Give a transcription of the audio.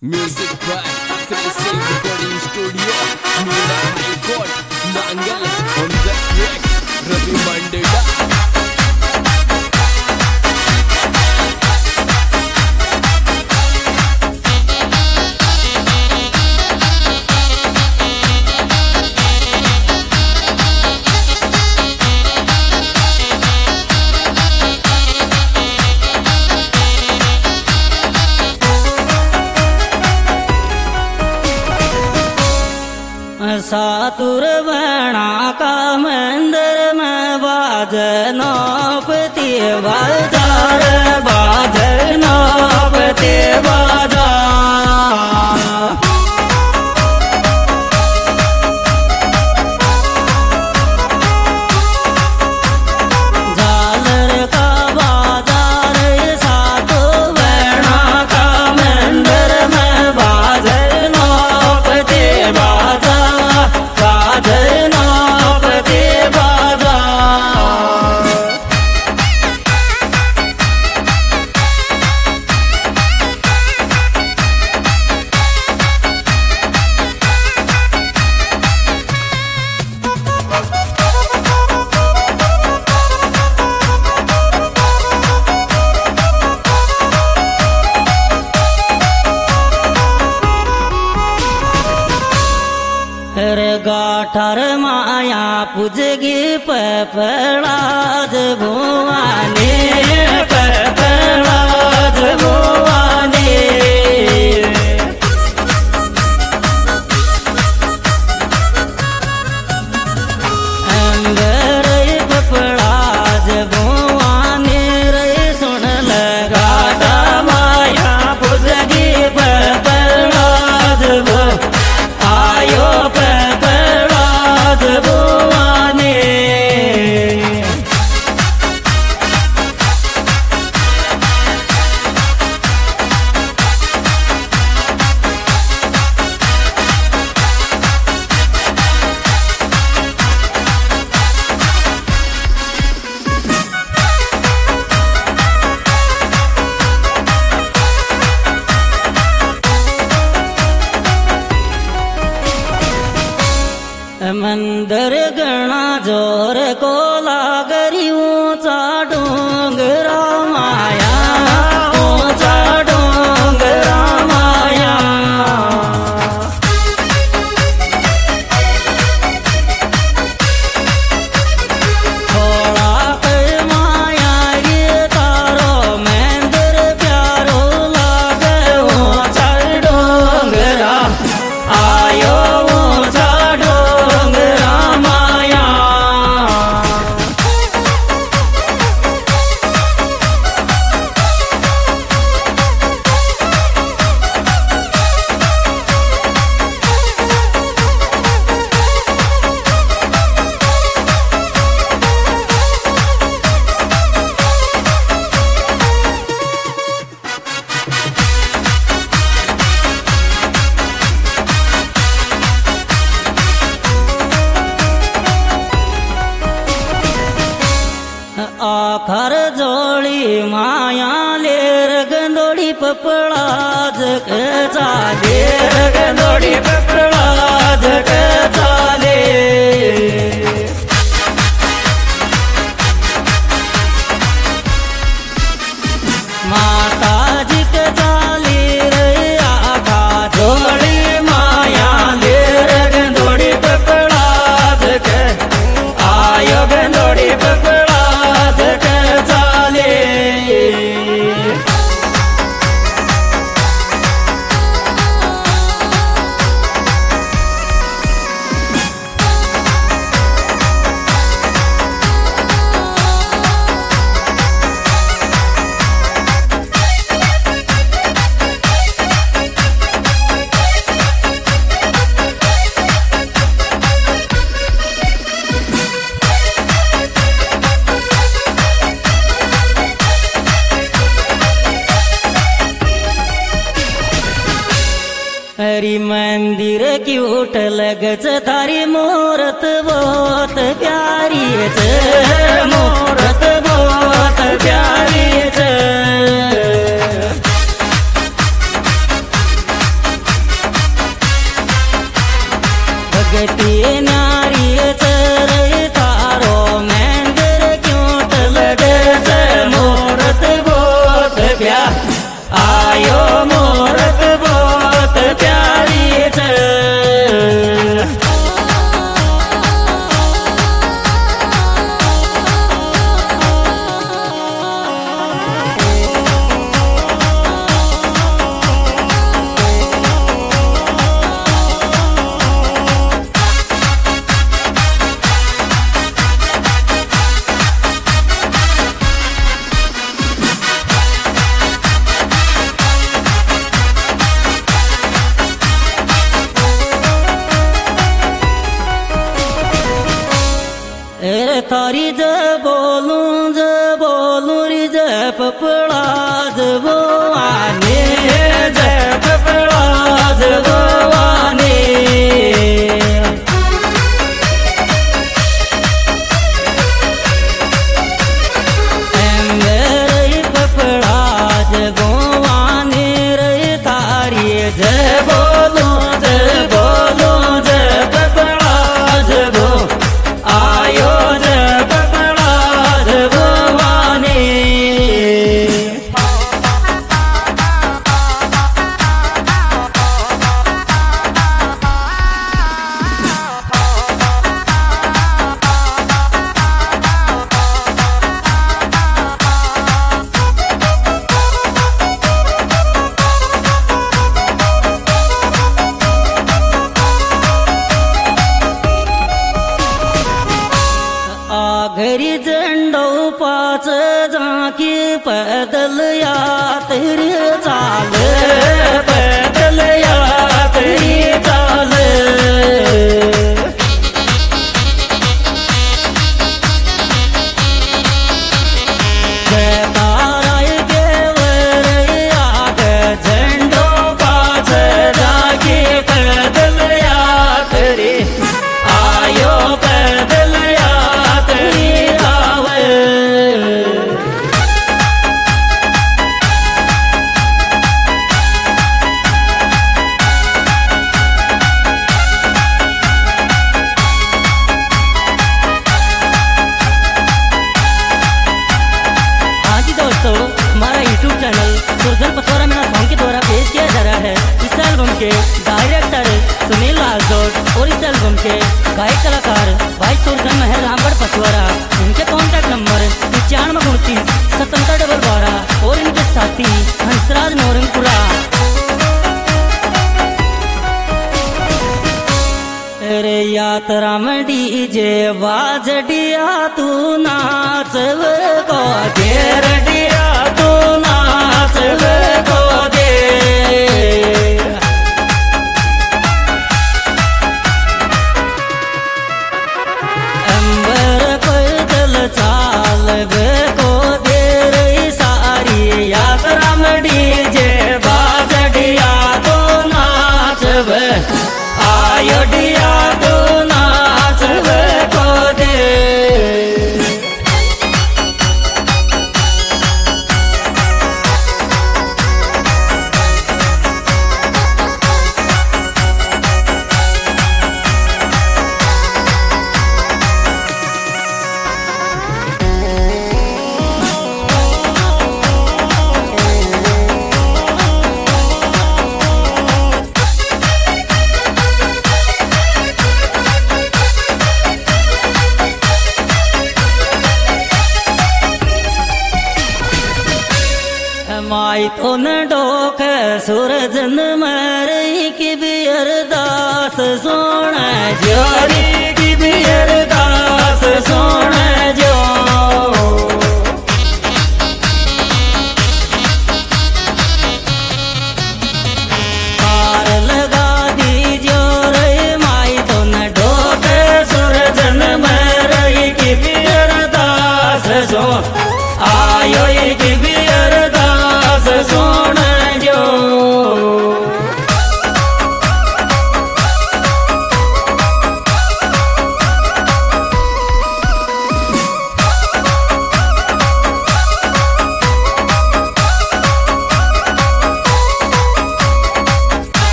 Music by Freestyle Recording Studio, Nuna High Court, Nangal on the track, Ravi Mandela. सातुर बना का मंदिर में बाजना पति बाजार बाजना पति बाजार झालर का बाजार सातु बना का मंदिर में बाजना पति बाजार गाठर माया पूजगी पपड़ाज भुवानी पपड़ाज भुवानी अंगर पपड़ाज भुवानी रे सुन लगा माया पूजगी पपड़ाज भो आयो भुवानी मंदिर गणा जोर को लागरी ऊंचा डोंगरा माया ऊंचा डोंगरा माया थोड़ा कर माया ये तारो मंदिर प्यारो लागे ऊंचा डोंगरा आयो ऊंचा आखर जोड़ी माया लेर गंदोड़ी पपड़ाज के चाले गंदोड़ी पपड़ाज के चाले माता जी के चाली रे आखा जोड़ी माया लेर गंदोड़ी पपड़ाज के आयो गंदोड़ी पपड़ा चाले हरी मंदिर क्यूट लगच थारी मूरत बहुत प्यारी मूरत बहुत प्यारी मायती न्यारी चर तारो मंदिर क्यों लगे मोरत बहुत प्यार आयो मोरत बहुत प्यारी थारी जब बोलूं री जब पपड़ा जब आने जब पपड़ा जब आने मेरे पपड़ा जब आने रे थारी जब बोलूं जब पपड़ा जब आयो घरी झंडो पाच झांकी पैदल यात्री चाल पैदल यात्री चाल ताराय देवर आग झंडो पाच झांकी पैदल यात्री आयो पैदल सुरजन पथौरा मेरा सॉन्ग के द्वारा पेश किया जा रहा है। इस एल्बम के डायरेक्टर सुनील लालजोट और इस एल्बम के गायक कलाकार भाई सुरजन महर रामगढ़ पथौरा। इनके कॉन्टैक्ट नंबर 9529 7712 और इनके साथी हंसराज नौरंगपुरा। रे यात्रा में डीजे बाजडिया तू नाच को घेर डिया तू नाच को दे अंबर पैदल चाल को दे रही सारी यात्रा में डीजे बाजडिया तू नाच आयो डिया तू नाच को दे। माई तो न डोक सूरजन में